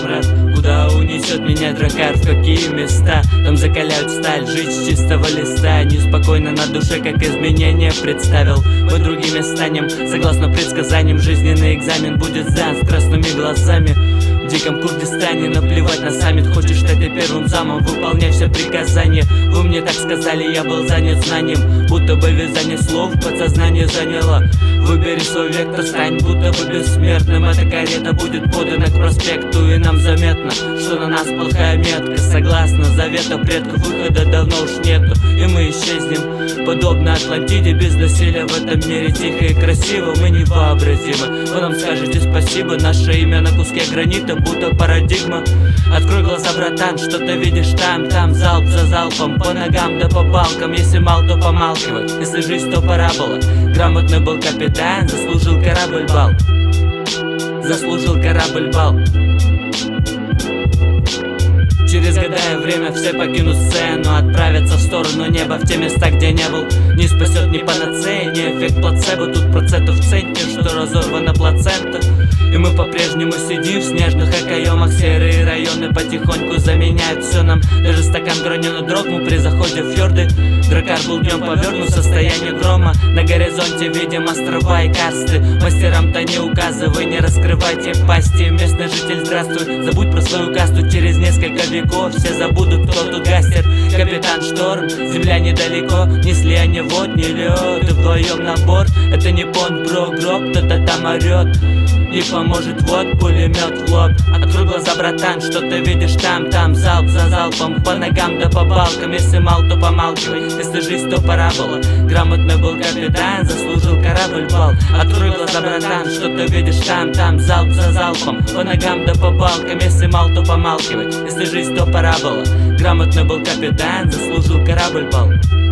брат. Куда унесет меня дракар, в какие места? Там закаляют сталь, жить с чистого листа. Неспокойно на душе, как изменения представил. Мы другими станем, согласно предсказаниям. Жизненный экзамен будет сдан с красными глазами. В диком Курдистане наплевать на саммит. Хочешь стать первым замом, выполняй все приказания. Вы мне так сказали, я был занят знанием. Будто бы вязание слов подсознание заняло. Выбери свой вектор, стань будто бы бессмертным. Эта карета будет подана к проспекту, и нам заметно, что на нас плохая метка. Согласно завета предков, выхода давно уж нету, и мы исчезнем, подобно Атлантиде. Без насилия в этом мире тихо и красиво. Мы невообразимы, вы нам скажете спасибо. Наше имя на куске гранита, будто парадигма. Открой глаза, братан, что ты видишь там? Там залп за залпом, по ногам да по балкам. Если мал, то помалкивай, если жизнь, то парабола. Грамотный был капитан, заслужил корабль бал. Заслужил корабль бал. Через года и время все покинут сцену, отправятся в сторону неба, в те места, где не был. Не спасет ни панацея, ни эффект плацебо. Тут процентов в центре, что разорвана плацента. И мы по-прежнему сидим в снежных окоемах. Серые районы потихоньку заменяют все нам. Даже стакан граненый дрогнул при заходе в фьорды. Дракар был днем повернут в состояние грома. На горизонте видим острова и карсты. Мастерам-то не указывай, не раскрывайте пасти. Местный житель, здравствуй, забудь про свою касту. Через несколько веков все забудут, кто тут гастер. Капитан Шторм, земля недалеко. Несли они вод, не лед, и вдвоем на борт. Это не понт, бро, гроб, кто-то там орет. Не поможет вот пулемет в лоб. Открой глаза, братан, что ты видишь там? Там залп за залпом, по ногам да по балкам. Если мал, то помалкивай, если жизнь, то парабола. Грамотный был капитан, заслужил корабль бал. Открой глаза, братан, что ты видишь там? Там залп за залпом, по ногам да по балкам. Если мал, то помалкивай, если жизнь, то парабола. Грамотный был капитан, заслужил корабль бал.